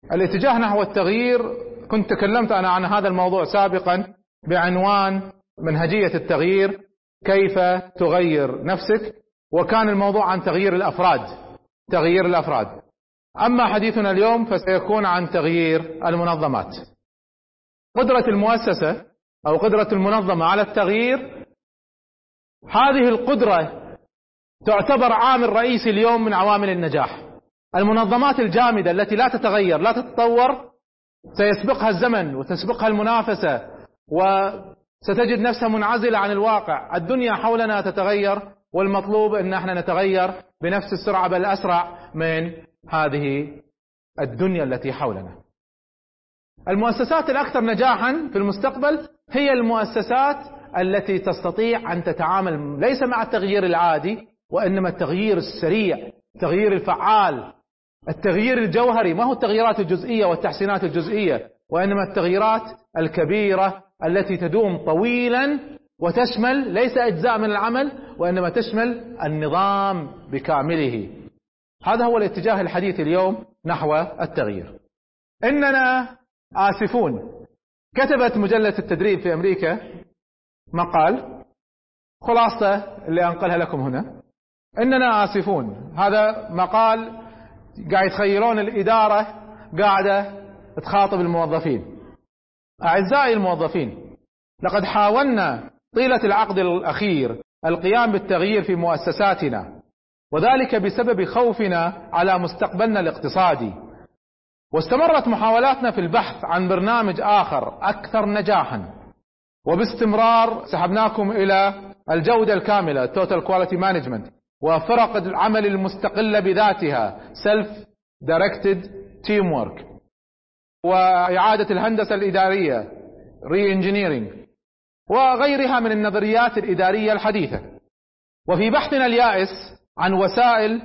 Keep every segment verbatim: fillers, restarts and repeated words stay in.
الاتجاه نحو التغيير، كنت تكلمت أنا عن هذا الموضوع سابقا بعنوان منهجية التغيير، كيف تغير نفسك، وكان الموضوع عن تغيير الأفراد تغيير الأفراد أما حديثنا اليوم فسيكون عن تغيير المنظمات. قدرة المؤسسة أو قدرة المنظمة على التغيير، هذه القدرة تعتبر عامل رئيسي اليوم من عوامل النجاح. المنظمات الجامدة التي لا تتغير لا تتطور سيسبقها الزمن وتسبقها المنافسة، وستجد نفسها منعزلة عن الواقع. الدنيا حولنا تتغير، والمطلوب أن احنا نتغير بنفس السرعة بل أسرع من هذه الدنيا التي حولنا. المؤسسات الأكثر نجاحا في المستقبل هي المؤسسات التي تستطيع أن تتعامل ليس مع التغيير العادي، وإنما التغيير السريع، التغيير الفعال، التغيير الجوهري، ما هو التغييرات الجزئية والتحسينات الجزئية، وإنما التغييرات الكبيرة التي تدوم طويلا وتشمل ليس أجزاء من العمل، وإنما تشمل النظام بكامله. هذا هو الاتجاه الحديث اليوم نحو التغيير. إننا آسفون. كتبت مجلة التدريب في أمريكا مقال، خلاصة اللي أنقلها لكم هنا: إننا آسفون. هذا مقال قاعد يتخيلون الإدارة قاعدة تخاطب الموظفين. أعزائي الموظفين، لقد حاولنا طيلة العقد الأخير القيام بالتغيير في مؤسساتنا، وذلك بسبب خوفنا على مستقبلنا الاقتصادي، واستمرت محاولاتنا في البحث عن برنامج آخر أكثر نجاحا، وباستمرار سحبناكم إلى الجودة الكاملة Total Quality Management، وفرق العمل المستقلة بذاتها Self Directed Teamwork، وإعادة الهندسة الإدارية Re-Engineering، وغيرها من النظريات الإدارية الحديثة. وفي بحثنا اليائس عن وسائل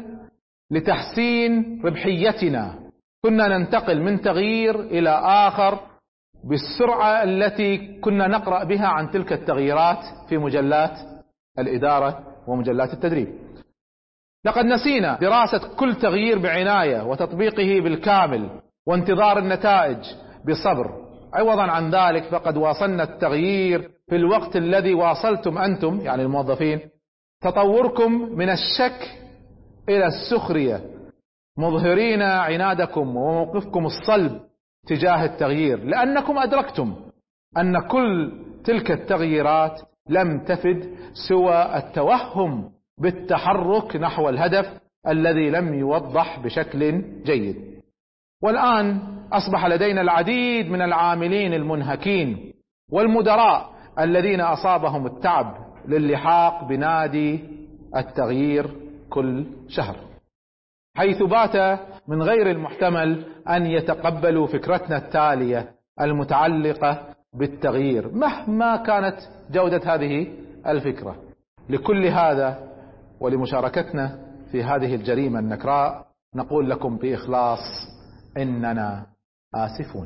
لتحسين ربحيتنا، كنا ننتقل من تغيير إلى آخر بالسرعة التي كنا نقرأ بها عن تلك التغييرات في مجلات الإدارة ومجلات التدريب. لقد نسينا دراسة كل تغيير بعناية وتطبيقه بالكامل وانتظار النتائج بصبر. عوضا عن ذلك فقد واصلنا التغيير في الوقت الذي واصلتم أنتم، يعني الموظفين، تطوركم من الشك إلى السخرية، مظهرين عنادكم وموقفكم الصلب تجاه التغيير، لأنكم أدركتم أن كل تلك التغييرات لم تفد سوى التوهم بالتحرك نحو الهدف الذي لم يوضح بشكل جيد. والآن أصبح لدينا العديد من العاملين المنهكين والمدراء الذين أصابهم التعب للحاق بنادي التغيير كل شهر، حيث بات من غير المحتمل أن يتقبلوا فكرتنا التالية المتعلقة بالتغيير مهما كانت جودة هذه الفكرة. لكل هذا ولمشاركتنا في هذه الجريمة النكراء نقول لكم بإخلاص: إننا آسفون.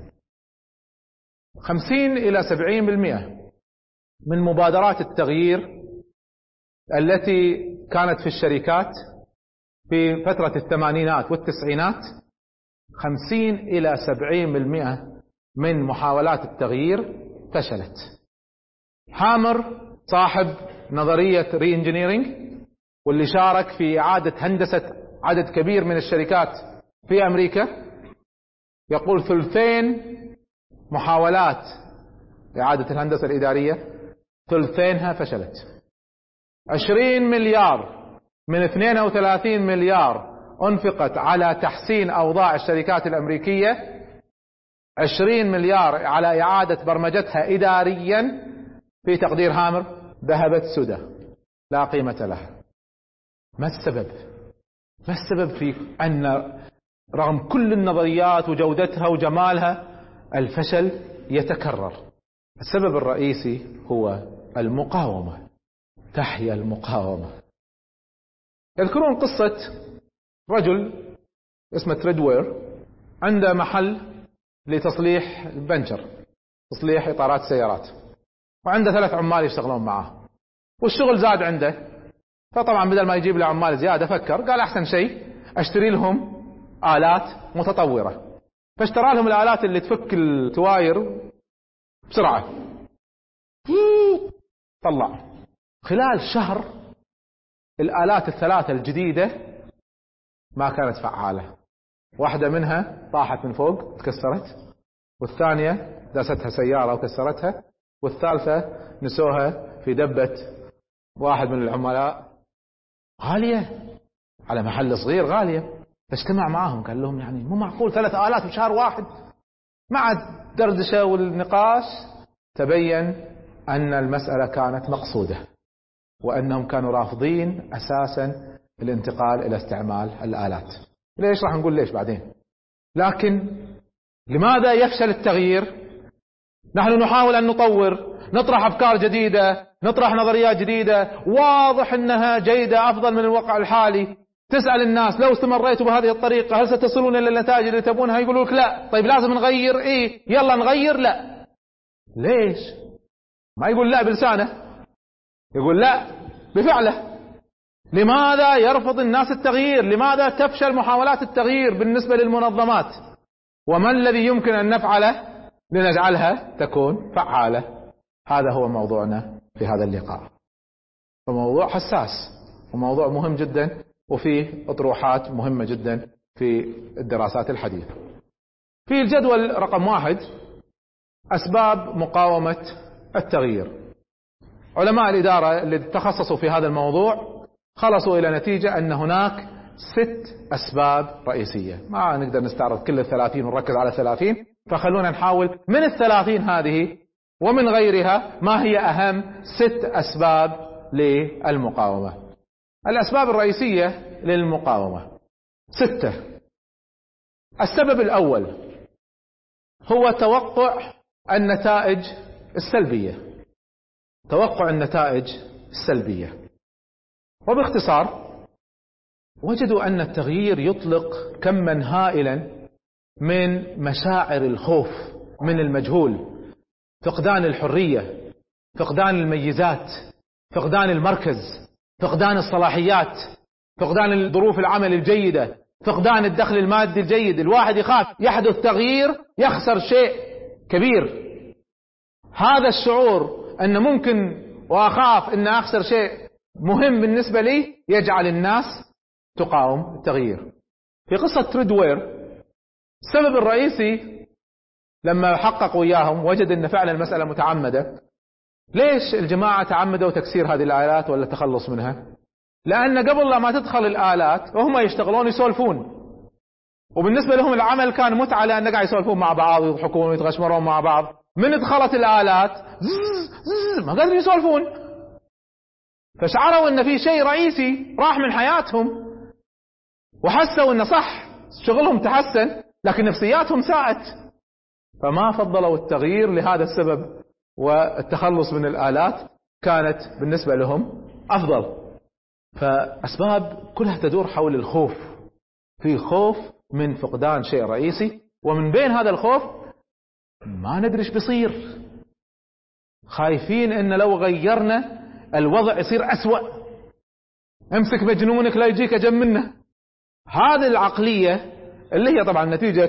خمسين إلى سبعين بالمئة من مبادرات التغيير التي كانت في الشركات في فترة الثمانينات والتسعينات، خمسين إلى سبعين بالمئة من محاولات التغيير فشلت. هامر صاحب نظرية ري انجينيرينج، واللي شارك في إعادة هندسة عدد كبير من الشركات في أمريكا، يقول ثلثين محاولات إعادة الهندسة الإدارية ثلثينها فشلت. عشرين مليار من اثنين وثلاثين مليار أنفقت على تحسين أوضاع الشركات الأمريكية، عشرين مليار على إعادة برمجتها إداريا، في تقدير هامر ذهبت سدى لا قيمة لها. ما السبب؟ ما السبب في أن رغم كل النظريات وجودتها وجمالها الفشل يتكرر؟ السبب الرئيسي هو المقاومة. تحيا المقاومة. يذكرون قصة رجل اسمه تريد وير، عنده محل لتصليح بنشر، تصليح إطارات سيارات، وعنده ثلاث عمال يشتغلون معه، والشغل زاد عنده. فطبعا بدل ما يجيب له عمال زيادة فكر، قال أحسن شيء أشتري لهم آلات متطورة. فاشترى لهم الآلات اللي تفك التواير بسرعة، طلع خلال شهر الآلات الثلاثة الجديدة ما كانت فعالة. واحدة منها طاحت من فوق تكسرت، والثانية داستها سيارة وكسرتها، والثالثة نسوها في دبة واحد من العملاء غالية على محل صغير غالية. فاجتمع معهم قال لهم يعني مو معقول ثلاث آلات بشهر واحد. مع الدردشة والنقاش تبين أن المسألة كانت مقصودة، وأنهم كانوا رافضين أساسا الانتقال إلى استعمال الآلات. ليش؟ راح نقول ليش بعدين. لكن لماذا يفشل التغيير؟ نحن نحاول أن نطور، نطرح أفكار جديدة، نطرح نظريات جديدة واضح أنها جيدة أفضل من الواقع الحالي. تسأل الناس لو استمريتوا بهذه الطريقة هل ستصلون إلى النتائج اللي تبونها؟ يقولوا لك لا. طيب لازم نغير. إيه يلا نغير. لا. ليش؟ ما يقول لا بلسانه، يقول لا بفعله. لماذا يرفض الناس التغيير؟ لماذا تفشل محاولات التغيير بالنسبة للمنظمات؟ وما الذي يمكن أن نفعله لنجعلها تكون فعالة؟ هذا هو موضوعنا في هذا اللقاء. فموضوع حساس وموضوع مهم جدا، وفيه أطروحات مهمة جدا في الدراسات الحديثة. في الجدول رقم واحد أسباب مقاومة التغيير. علماء الإدارة اللي تخصصوا في هذا الموضوع خلصوا إلى نتيجة أن هناك ست أسباب رئيسية. ما نقدر نستعرض كل الثلاثين ونركز على الثلاثين، فخلونا نحاول من الثلاثين هذه ومن غيرها ما هي أهم ست أسباب للمقاومة. الأسباب الرئيسية للمقاومة ستة. السبب الأول هو توقع النتائج السلبية. توقع النتائج السلبية. وباختصار وجدوا أن التغيير يطلق كما هائلا من مشاعر الخوف من المجهول، فقدان الحرية، فقدان الميزات، فقدان المركز، فقدان الصلاحيات، فقدان ظروف العمل الجيدة، فقدان الدخل المادي الجيد. الواحد يخاف يحدث تغيير يخسر شيء كبير. هذا الشعور أن ممكن وأخاف أن أخسر شيء مهم بالنسبة لي يجعل الناس تقاوم التغيير. في قصة تريدوير السبب الرئيسي لما حقق وياهم وجد أن فعلا المسألة متعمدة. ليش الجماعة تعمدوا تكسير هذه الآلات ولا التخلص منها؟ لأن قبل ما تدخل الآلات وهم يشتغلون يسولفون، وبالنسبة لهم العمل كان متعة لأن قاعد يسولفون مع بعض ويضحكون ويتغشمرون مع بعض. من دخلت الآلات زز زز ما قادرين يسولفون، فشعروا أن في شيء رئيسي راح من حياتهم، وحسوا أن صح شغلهم تحسن لكن نفسياتهم ساءت، فما فضلوا التغيير لهذا السبب، والتخلص من الآلات كانت بالنسبة لهم أفضل. فأسباب كلها تدور حول الخوف. في خوف من فقدان شيء رئيسي، ومن بين هذا الخوف ما ندري ايش بيصير. خايفين ان لو غيرنا الوضع يصير أسوأ. امسك مجنونك لا يجيك أجل منه. هذه العقلية اللي هي طبعا نتيجة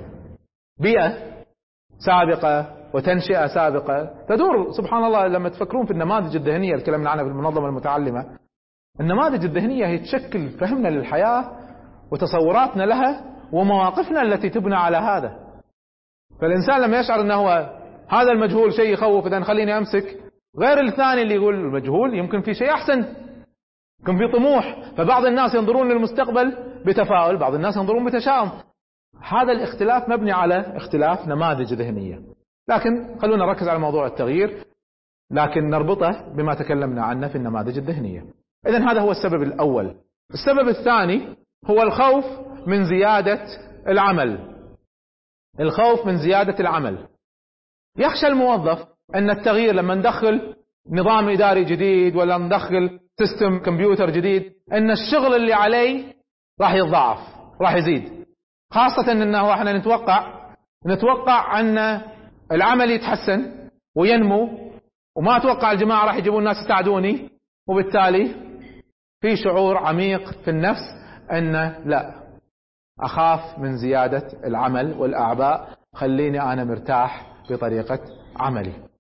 بيئة سابقة وتنشئة سابقة تدور. سبحان الله لما تفكرون في النماذج الذهنية اللي تكلمنا عنها في المنظمة المتعلمة، النماذج الذهنية هي تشكل فهمنا للحياة وتصوراتنا لها ومواقفنا التي تبنى على هذا. فالإنسان لما يشعر أنه هو هذا المجهول شيء يخوف إذا خليني أمسك، غير الثاني اللي يقول المجهول يمكن في شيء أحسن، يمكن في طموح. فبعض الناس ينظرون للمستقبل بتفاؤل، بعض الناس ينظرون بتشاؤم. هذا الاختلاف مبني على اختلاف نماذج ذهنية. لكن خلونا نركز على موضوع التغيير، لكن نربطه بما تكلمنا عنه في النماذج الذهنية. إذن هذا هو السبب الأول. السبب الثاني هو الخوف من زيادة العمل. الخوف من زيادة العمل. يخشى الموظف أن التغيير لما ندخل نظام إداري جديد ولا ندخل سيستم كمبيوتر جديد أن الشغل اللي عليه راح يتضاعف، راح يزيد. خاصة أنه احنا نتوقع نتوقع أن العمل يتحسن وينمو، وما أتوقع الجماعة راح يجيبون الناس يساعدوني، وبالتالي في شعور عميق في النفس أن لا، أخاف من زيادة العمل والأعباء، خليني أنا مرتاح بطريقة عملي.